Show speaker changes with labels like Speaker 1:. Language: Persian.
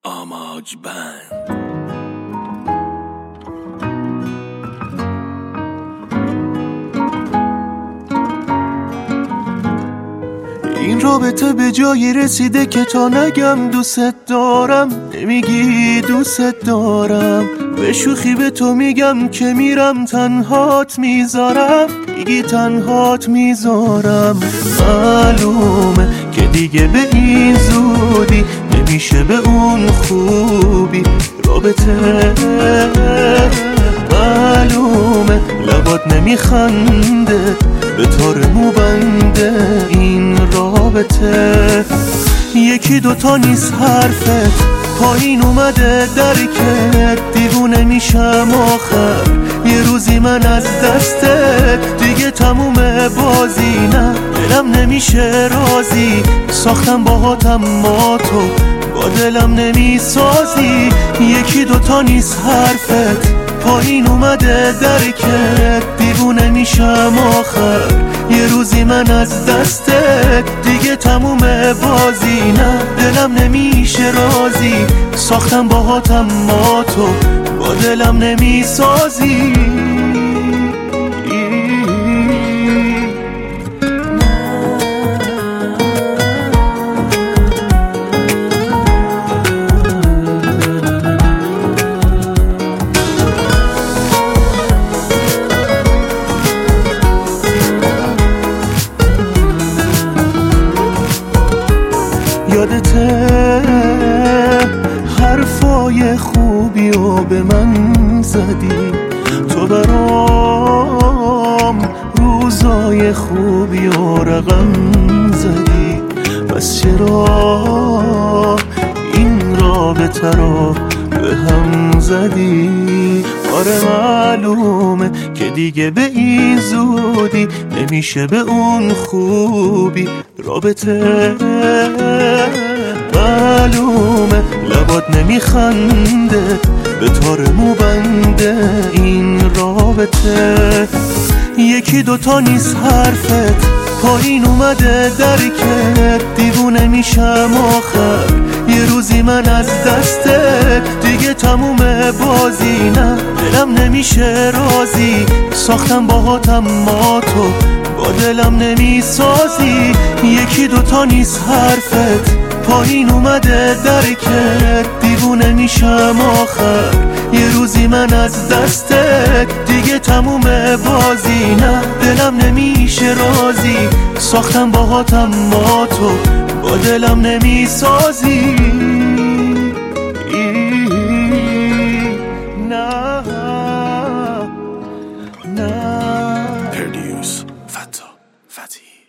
Speaker 1: آماج بند.
Speaker 2: این رابطه به جایی رسیده که تا نگم دوست دارم نمیگی دوست دارم. به شوخی به تو میگم که میرم تنهات میذارم، میگی تنهات میذارم. معلومه که دیگه به این زودی نمیشه به اون خوبی رابطه. معلومه لبات نمیخنده به تار موبنده این رابطه. یکی دوتا نیست حرفت پایین اومده درکت، دیوونه میشم آخر یه روزی من از دستت. دیگه تموم بازی نه دلم نمیشه راضی، ساختم باهاتم ما تو با دلم نمیسازی. یکی دوتا نیست حرفت پایین اومده درکت، دیوونه میشم آخر یه روزی من از دستت. دیگه تموم بازی نه دلم نمیشه راضی، ساختم باهاتم ما تو با دلم نمیسازی. یادته حرفای خوبی رو به من زدی، تو برام روزای خوبی رو رقم زدی. پس چرا این رابطه رو به هم زدی؟ آره معلومه که دیگه به این زودی نمیشه به اون خوبی رابطه. معلومه لبات نمیخنده به تار موبنده این رابطه. یکی دوتا نیست حرفت پایین اومده درکت، دیوونه میشم آخر یه روزی من از دستت. دیگه تموم بازی نه دلم نمیشه راضی، ساختم باهاتم ما تو با دلم نمیسازی. یکی دوتا نیست حرفت پایین اومده درکت، دیوونه میشم آخر یه روزی من از دستت. دیگه تموم بازی نه دلم نمیشه راضی، ساختم باهاتم ما تو با دلم نمیسازی. نه نه
Speaker 1: پردیوس فتا فتی.